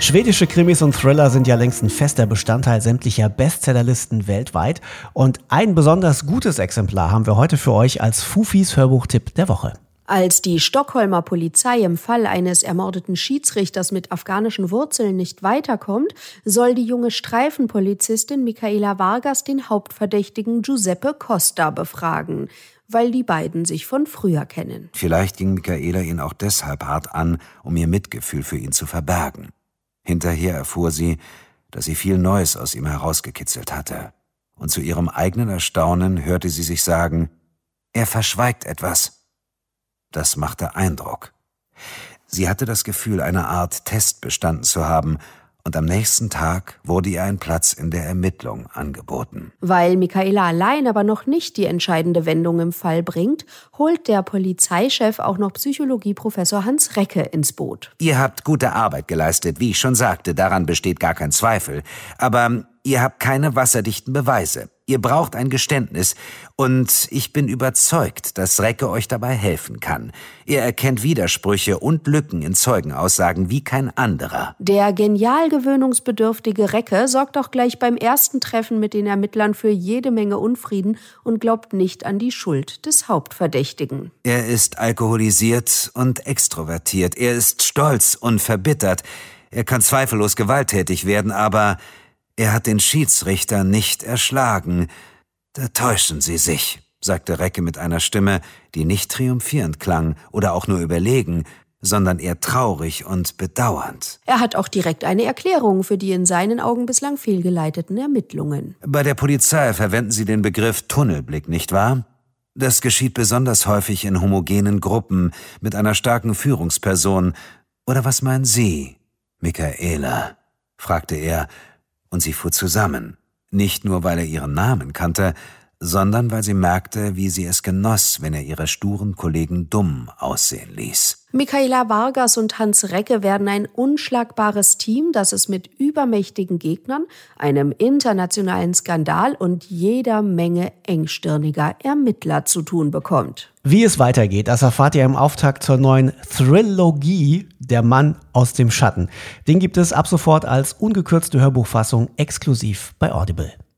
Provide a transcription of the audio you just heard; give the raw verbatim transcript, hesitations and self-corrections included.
Schwedische Krimis und Thriller sind ja längst ein fester Bestandteil sämtlicher Bestsellerlisten weltweit. Und ein besonders gutes Exemplar haben wir heute für euch als Fufis Hörbuchtipp der Woche. Als die Stockholmer Polizei im Fall eines ermordeten Schiedsrichters mit afghanischen Wurzeln nicht weiterkommt, soll die junge Streifenpolizistin Michaela Vargas den Hauptverdächtigen Giuseppe Costa befragen, weil die beiden sich von früher kennen. Vielleicht ging Michaela ihn auch deshalb hart an, um ihr Mitgefühl für ihn zu verbergen. Hinterher erfuhr sie, dass sie viel Neues aus ihm herausgekitzelt hatte. Und zu ihrem eigenen Erstaunen hörte sie sich sagen, er verschweigt etwas. Das machte Eindruck. Sie hatte das Gefühl, eine Art Test bestanden zu haben, und am nächsten Tag wurde ihr ein Platz in der Ermittlung angeboten. Weil Michaela allein aber noch nicht die entscheidende Wendung im Fall bringt, holt der Polizeichef auch noch Psychologieprofessor Hans Recke ins Boot. Ihr habt gute Arbeit geleistet, wie ich schon sagte, daran besteht gar kein Zweifel. Aber ihr habt keine wasserdichten Beweise. Ihr braucht ein Geständnis, und ich bin überzeugt, dass Recke euch dabei helfen kann. Er erkennt Widersprüche und Lücken in Zeugenaussagen wie kein anderer. Der genial gewöhnungsbedürftige Recke sorgt auch gleich beim ersten Treffen mit den Ermittlern für jede Menge Unfrieden und glaubt nicht an die Schuld des Hauptverdächtigen. Er ist alkoholisiert und extrovertiert. Er ist stolz und verbittert. Er kann zweifellos gewalttätig werden, aber er hat den Schiedsrichter nicht erschlagen. Da täuschen Sie sich, sagte Recke mit einer Stimme, die nicht triumphierend klang oder auch nur überlegen, sondern eher traurig und bedauernd. Er hat auch direkt eine Erklärung für die in seinen Augen bislang fehlgeleiteten Ermittlungen. Bei der Polizei verwenden Sie den Begriff Tunnelblick, nicht wahr? Das geschieht besonders häufig in homogenen Gruppen mit einer starken Führungsperson. Oder was meinen Sie, Michaela? Fragte er, und sie fuhr zusammen. Nicht nur, weil er ihren Namen kannte, sondern weil sie merkte, wie sie es genoss, wenn er ihre sturen Kollegen dumm aussehen ließ. Michaela Vargas und Hans Recke werden ein unschlagbares Team, das es mit übermächtigen Gegnern, einem internationalen Skandal und jeder Menge engstirniger Ermittler zu tun bekommt. Wie es weitergeht, das erfahrt ihr im Auftakt zur neuen Thrillogie Der Mann aus dem Schatten. Den gibt es ab sofort als ungekürzte Hörbuchfassung exklusiv bei Audible.